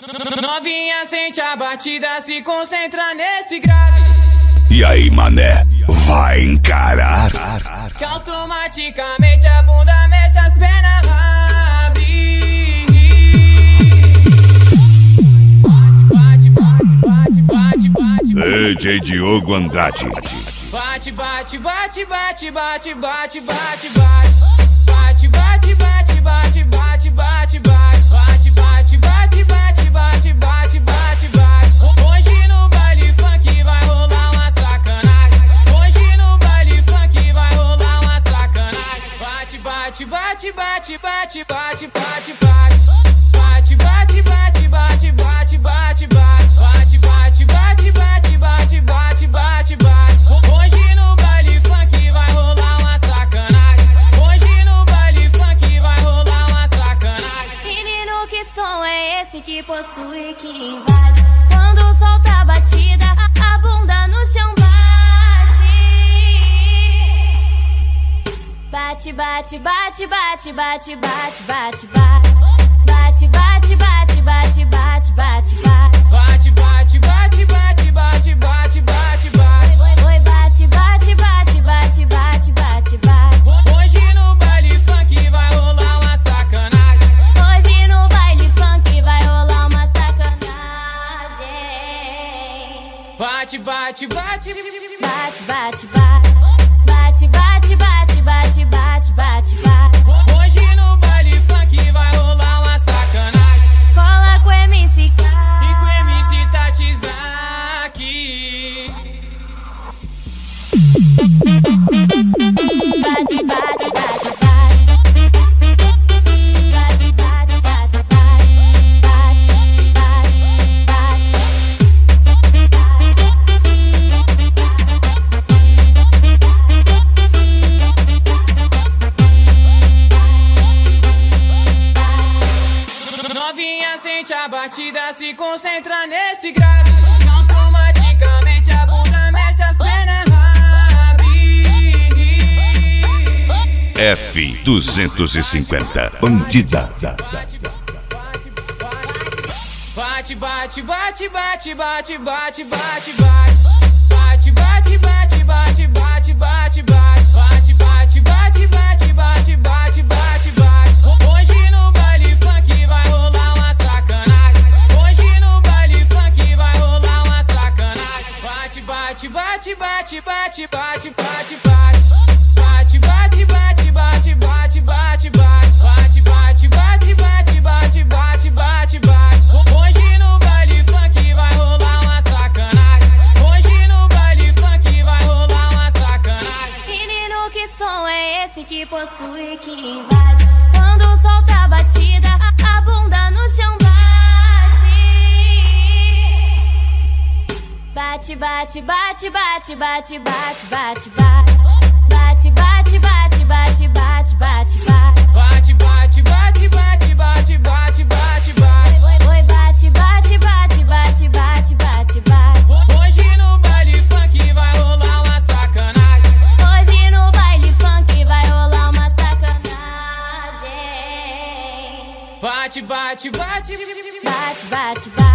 Novinha sente a batida, se concentra nesse grave. E aí, mané, vai encarar? Que automaticamente a bunda mexe, as pernas abrem. Bate, bate, bate, bate, bate. DJ Diogo Andrade. Bate, bate, bate, bate, bate, bate, bate, bate. Bate, bate, bate, bate, bate, bate, bate. Bate, bate, bate, bate, bate, bate, bate, bate. Hoje no baile funk vai rolar uma sacanagem. Hoje no baile funk vai rolar uma sacanagem. Bate, bate, bate, bate, bate, bate, bate, bate. Bate, bate, bate, bate, bate, bate, bate. Bate, bate, bate, bate, bate, bate, bate, bate. Hoje no baile funk vai rolar uma sacanagem. Hoje no baile funk vai rolar uma sacanagem. Menino, que som é esse que possui, que invade? Quando solta a batida, a bunda no chão bate. Bate, bate, bate, bate, bate, bate, bate, bate. Bate, bate, bate, bate, bate, bate, bate. Bate, bate, bate, bate, bate, bate, bate, bate. Oi, bate, bate, bate, bate, bate, bate, bate. Hoje no baile funk vai rolar uma sacanagem. Hoje no baile funk vai rolar uma sacanagem. Bate, bate, bate, Bate, bate, bate. Bate, bate, bate, bate, bate, bate, bate. hoje no baile funk vai rolar uma sacanagem. Cola com MC K. E com MC Tatizaki. Bate, bate, bate, bate. Bate, bate, bate, bate. Bate, bate, bate. Novinha sente a batida, se concentra nesse grave. Automaticamente a bunda mexe, as pernas abrem. F250 Bandida. Bate, bate, bate, bate, bate, bate, bate, bate. Bate, bate, bate, bate, bate, bate, bate. Bate, bate, bate, bate, bate, bate, bate, bate. Hoje no baile funk vai rolar uma sacanagem. Hoje no baile funk vai rolar uma sacanagem. Bate, bate, bate, bate, bate, bate, bate, bate. Bate, bate, bate, bate, bate, bate, bate. Bate, bate, bate, bate, bate, bate, bate, bate. Hoje no baile funk vai rolar uma sacanagem. Hoje no baile funk vai rolar uma sacanagem. Menino, que som é esse que possui, que invade? Quando solta a batida, a bunda no chão bate. Bate, bate, bate, bate, bate, bate, bate, bate. Bate, bate, bate, bate, bate, bate, bate. Bate, bate, bate, bate, bate, bate, bate, bate. Oi, bate, bate, bate, bate, bate, bate, bate. Hoje no baile funk vai rolar uma sacanagem. Hoje no baile funk vai rolar uma sacanagem. Bate, bate, bate, Bate, bate, bate.